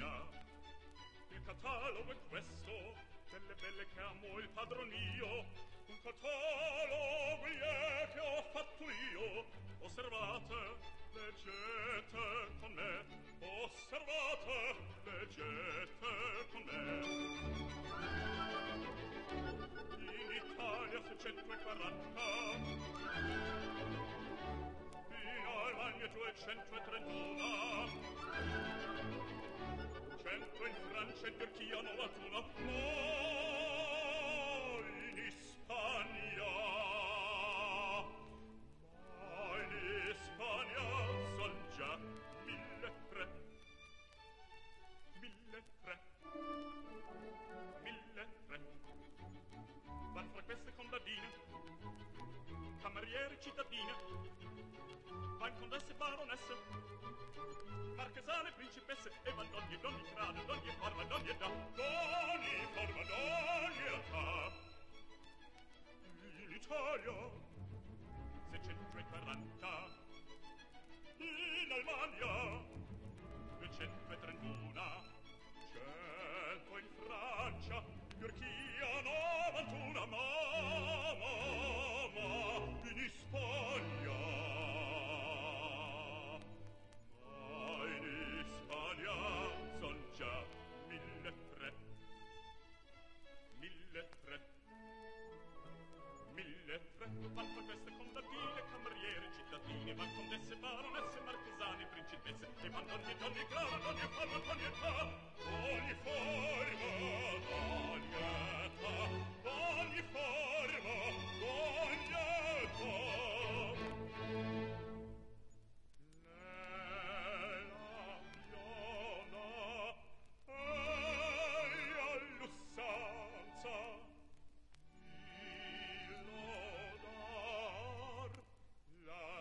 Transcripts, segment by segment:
cittadina. Il catalogo è questo, delle belle che amo il padronio. Un catalogo che ho fatto io. Osservate, leggete con me. Osservate, leggete con me. In Italia 640, in Almania 231, 100 in Francia e Turchia 91, ma in Spagna son già 1.300. 1.300. Van fra queste contadine, cameriere cittadine, van contesse baronesse, marchesane principesse, e van d'ogni grado, d'ogni forma, d'ogni età, In Italia 640, in Almania 231, 100 in Francia, Turchia 91, ma in Spagna, son già 1.300. 1.300 van fra queste contadine, cameriere cittadine, van contesse baronesse, marchesane principesse, e van d'ogni grado, d'ogni forma, d'ogni età, d'ogni forma, d'ogni età, d'ogni forma, d'ogni età. Nella piana e all'ussanza la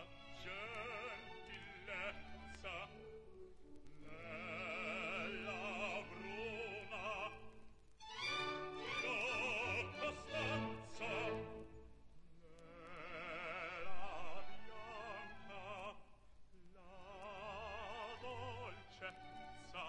gentilezza nella bruna la costanza nella bianca la dolcezza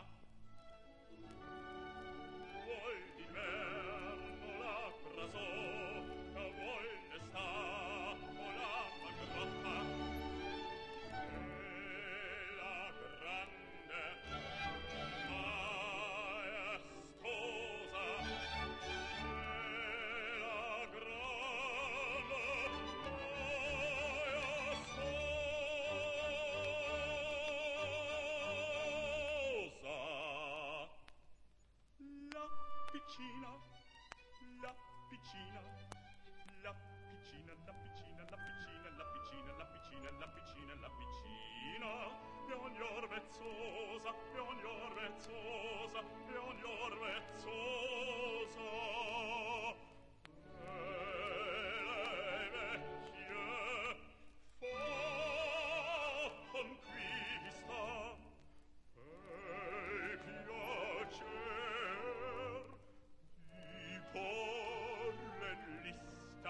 vuol d'inverno la prasoca vuol d'estate la magrotta e la grande maestosa e la grande maestosa. La piccina, la piccina, la piccina, la piccina, la piccina, la piccina, la piccina, la piccina, la piccina, e ogni or vezzosa, e ogni or vezzosa, e ogni or vezzosa. E le vecchie fa conquista, e piacer di porre in lista,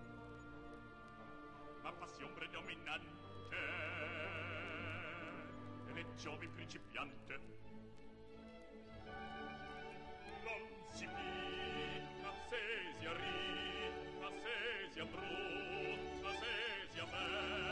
ma passion predominante delle giovani principiante non si picca se si arriva, se si abbrutta, se si ammette.